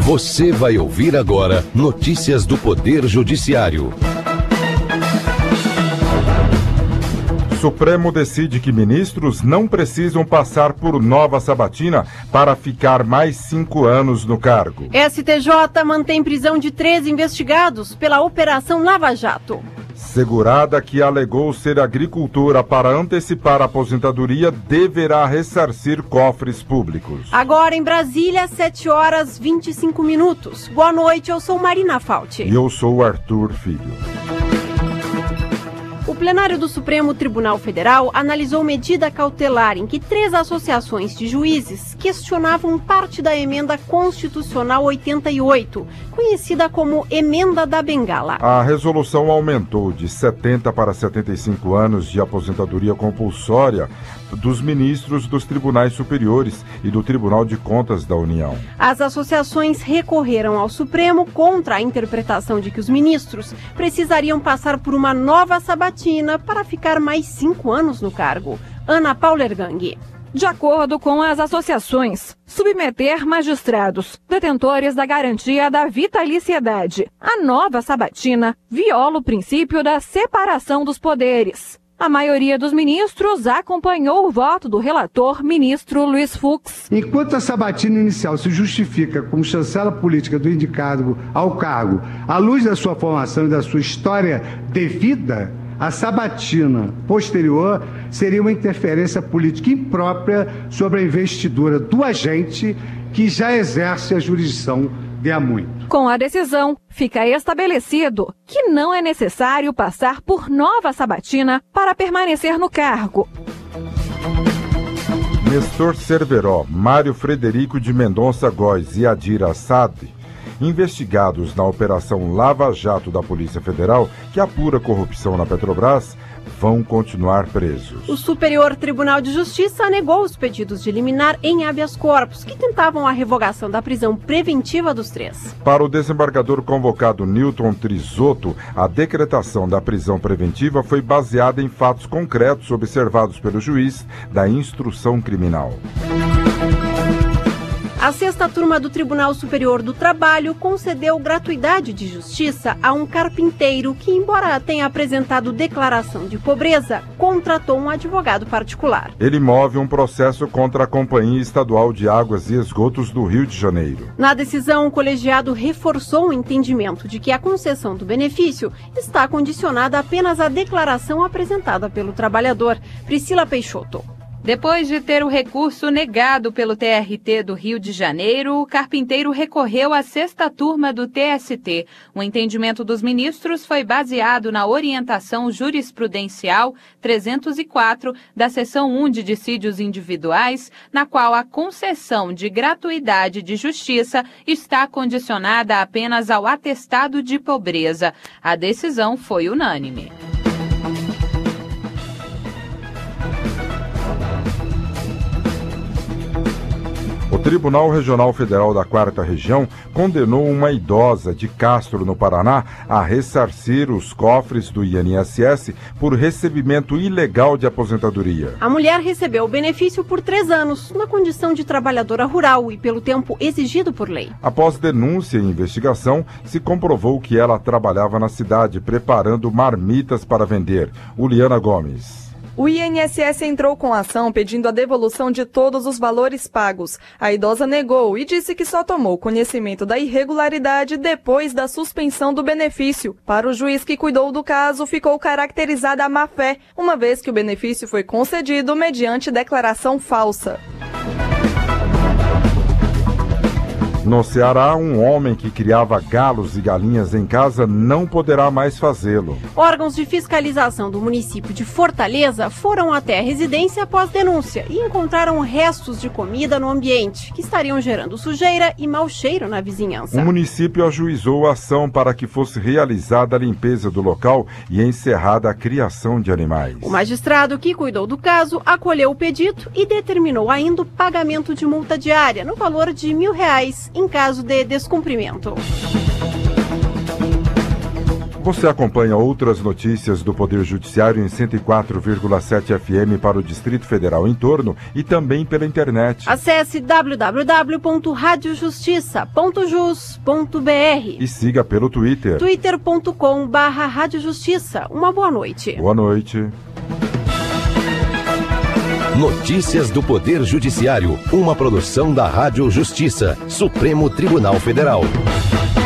Você vai ouvir agora notícias do Poder Judiciário. Supremo decide que ministros não precisam passar por nova sabatina para ficar mais 5 anos no cargo. STJ mantém prisão de 13 investigados pela Operação Lava Jato. Segurada que alegou ser agricultora para antecipar a aposentadoria deverá ressarcir cofres públicos. Agora em Brasília, 7h25. Boa noite, eu sou Marina Fauci. E eu sou Arthur Filho. O plenário do Supremo Tribunal Federal analisou medida cautelar em que 3 associações de juízes questionavam parte da emenda constitucional 88, conhecida como Emenda da Bengala. A resolução aumentou de 70 para 75 anos de aposentadoria compulsória dos ministros dos tribunais superiores e do Tribunal de Contas da União. As associações recorreram ao Supremo contra a interpretação de que os ministros precisariam passar por uma nova sabatina para ficar mais 5 anos no cargo. Ana Paula Ergang. De acordo com as associações, submeter magistrados, detentores da garantia da vitaliciedade, à nova sabatina viola o princípio da separação dos poderes. A maioria dos ministros acompanhou o voto do relator, ministro Luiz Fux. Enquanto a sabatina inicial se justifica como chancela política do indicado ao cargo, à luz da sua formação e da sua história de vida, a sabatina posterior seria uma interferência política imprópria sobre a investidura do agente que já exerce a jurisdição de há muito. Com a decisão, fica estabelecido que não é necessário passar por nova sabatina para permanecer no cargo. Nestor Cerveró, Mário Frederico de Mendonça Góes e Adir Assad, investigados na Operação Lava Jato da Polícia Federal, que apura corrupção na Petrobras, vão continuar presos. O Superior Tribunal de Justiça negou os pedidos de liminar em habeas corpus, que tentavam a revogação da prisão preventiva dos 3. Para o desembargador convocado Newton Trisotto, a decretação da prisão preventiva foi baseada em fatos concretos observados pelo juiz da instrução criminal. A 6ª turma do Tribunal Superior do Trabalho concedeu gratuidade de justiça a um carpinteiro que, embora tenha apresentado declaração de pobreza, contratou um advogado particular. Ele move um processo contra a Companhia Estadual de Águas e Esgotos do Rio de Janeiro. Na decisão, o colegiado reforçou o entendimento de que a concessão do benefício está condicionada apenas à declaração apresentada pelo trabalhador. Priscila Peixoto. Depois de ter o recurso negado pelo TRT do Rio de Janeiro, o carpinteiro recorreu à 6ª turma do TST. O entendimento dos ministros foi baseado na orientação jurisprudencial 304 da seção 1 de dissídios individuais, na qual a concessão de gratuidade de justiça está condicionada apenas ao atestado de pobreza. A decisão foi unânime. O Tribunal Regional Federal da 4ª Região condenou uma idosa de Castro, no Paraná, a ressarcir os cofres do INSS por recebimento ilegal de aposentadoria. A mulher recebeu o benefício por 3 anos, na condição de trabalhadora rural e pelo tempo exigido por lei. Após denúncia e investigação, se comprovou que ela trabalhava na cidade preparando marmitas para vender. Uliana Gomes. O INSS entrou com a ação pedindo a devolução de todos os valores pagos. A idosa negou e disse que só tomou conhecimento da irregularidade depois da suspensão do benefício. Para o juiz que cuidou do caso, ficou caracterizada a má-fé, uma vez que o benefício foi concedido mediante declaração falsa. No Ceará, um homem que criava galos e galinhas em casa não poderá mais fazê-lo. Órgãos de fiscalização do município de Fortaleza foram até a residência após denúncia e encontraram restos de comida no ambiente, que estariam gerando sujeira e mau cheiro na vizinhança. O município ajuizou a ação para que fosse realizada a limpeza do local e encerrada a criação de animais. O magistrado que cuidou do caso acolheu o pedido e determinou ainda o pagamento de multa diária no valor de R$ 1.000 em caso de descumprimento. Você acompanha outras notícias do Poder Judiciário em 104,7 FM para o Distrito Federal em torno e também pela internet. Acesse www.radiojustiça.jus.br e siga pelo Twitter. twitter.com/radiojustiça. Uma boa noite. Boa noite. Notícias do Poder Judiciário, uma produção da Rádio Justiça, Supremo Tribunal Federal.